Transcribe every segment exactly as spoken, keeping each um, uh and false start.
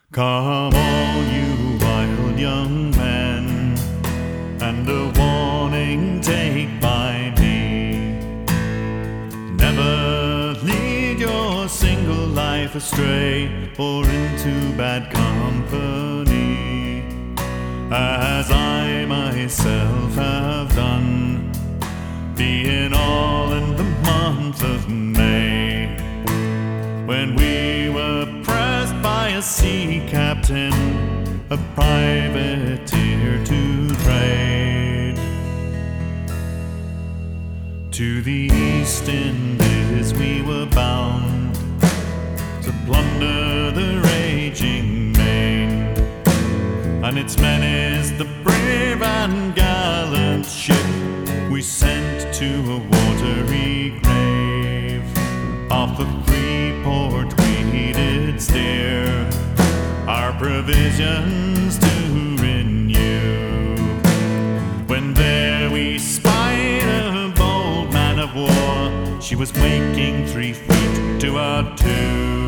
Come all you wild young men, and a warning take by me. Never lead your single life astray or into bad company, as I myself have done, being all in the month of May, when we were pressed by a sea captain, a privateer to trade. To the East Indies we were bound, to plunder the raging main, and its men is the brave and gallant ship we sent to a watery grave. Off of Freeport we did steer, our provisions to renew, when there we spied a bold man of war. She was making three feet to a two.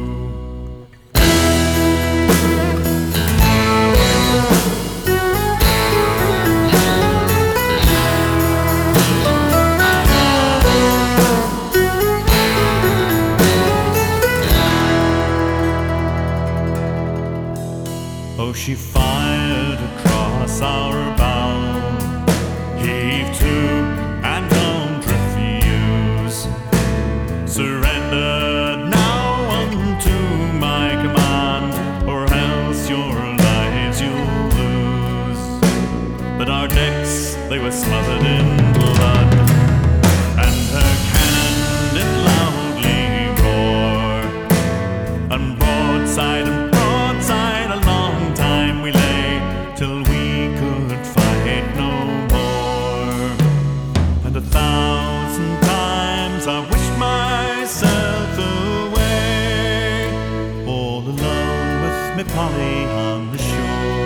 Oh, she fired across our bow, heave to and don't refuse. Surrender now unto my command, or else your lives you'll lose. But our decks, they were smothered in blood, and her cannon did loudly roar, and broadside and broadside along time we lay, till we could fight no more. And a thousand times I wished myself away, all alone with me Polly on the shore.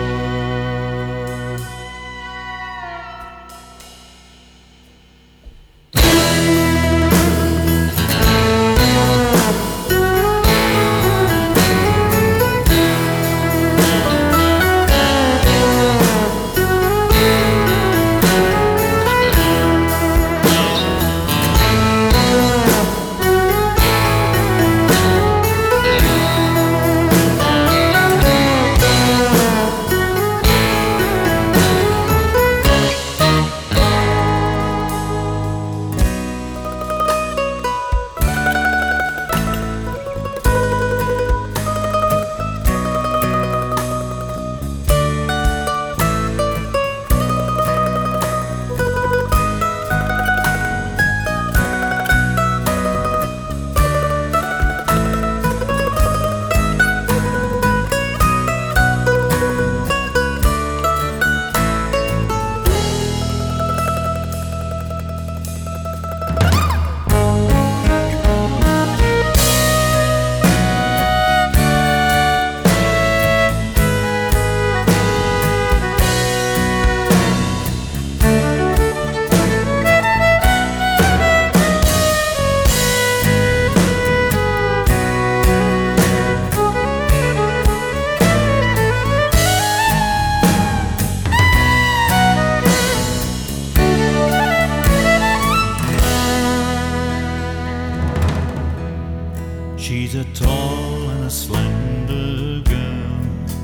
She's a tall and a slender girl,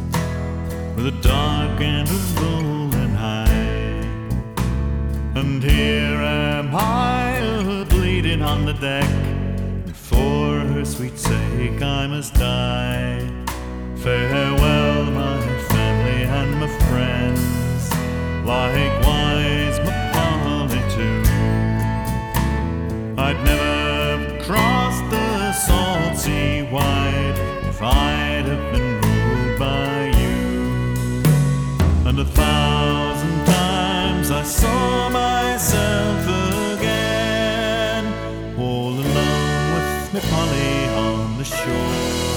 with a dark and a rolling eye. And here am I, a bleeding on the deck, and for her sweet sake I must die. Farewell my family and my friends, likewise my Polly too. I'd never crossed the salt sea wide if I'd have been ruled by you. And a thousand times I saw myself again, all alone with me Polly on the shore.